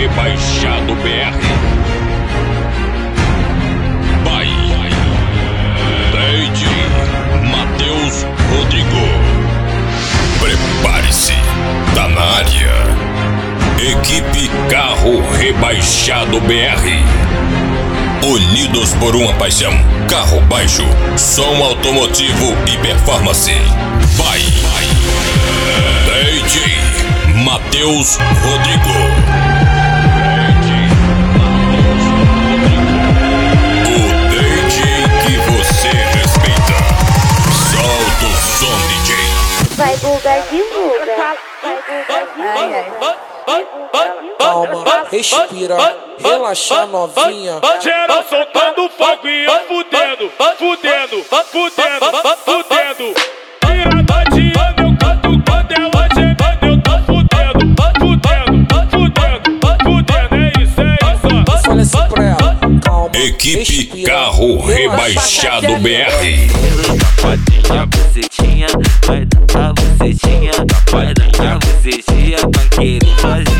Rebaixado BR. Vai, DJ Matheus Rodrigo. Prepare-se, tá na área. Equipe Carro Rebaixado BR. Unidos por uma paixão. Carro baixo, som automotivo e performance. Vai, DJ Matheus Rodrigo. O DJ que você respeita. Solta o som, DJ. Vai bugar, divulga. Calma, respira, relaxa novinha. Geral soltando fogo e eu fudendo, fudendo, fudendo, fudendo. Virada de ano eu canto quando ela chegando eu tô fudendo, fudendo, fudendo, fudendo. É isso. Fala assim pra ela, calma, Equipe respira, Carro Rebaixado BR. Safadinha, bucetinha, vai dar a bucetinha, vai dar a bucetinha pra querer fazer.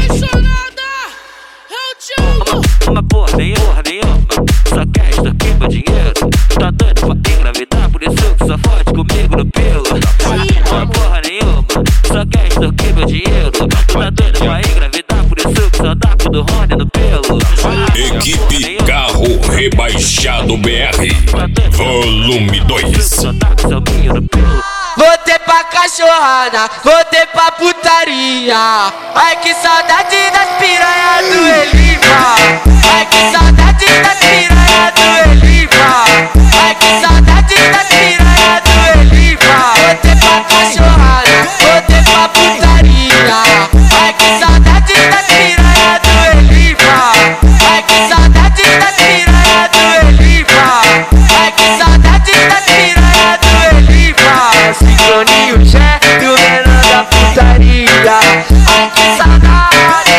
Uma porra nenhuma, só quer extorquir meu dinheiro. Tá doido pra engravidar, por isso que só fode comigo no pelo. Uma porra nenhuma, só quer extorquir meu dinheiro. Tá doido pra engravidar, por isso que só dá pro do Rony no pelo. Equipe Carro Rebaixado BR. Volume 2. Voltei pra cachorrada, voltei pra putaria. Ai que saudade das piranhas do Eliva. Ai que saudade das piranhas do Eliva. Ai que saudade das piranhas do Eliva. Voltei pra cachorrada, voltei pra putaria. Ai que saudade das piranhas do Eliva. Ai que saudade das piranhas do Eliva. Ai que saudade das piranhas do Eliva. Sincroninho Jé e o menor da putaria. Ai que saudade.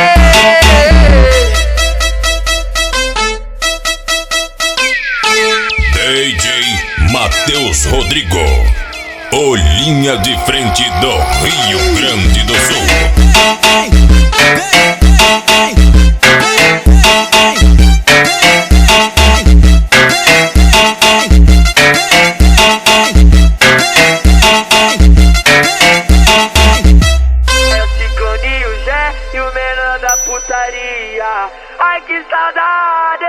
DJ Matheus Rodrigo. O linha de frente do Rio Grande do Sul. Sincroninho Jé e o menor da putaria. Ai que saudade.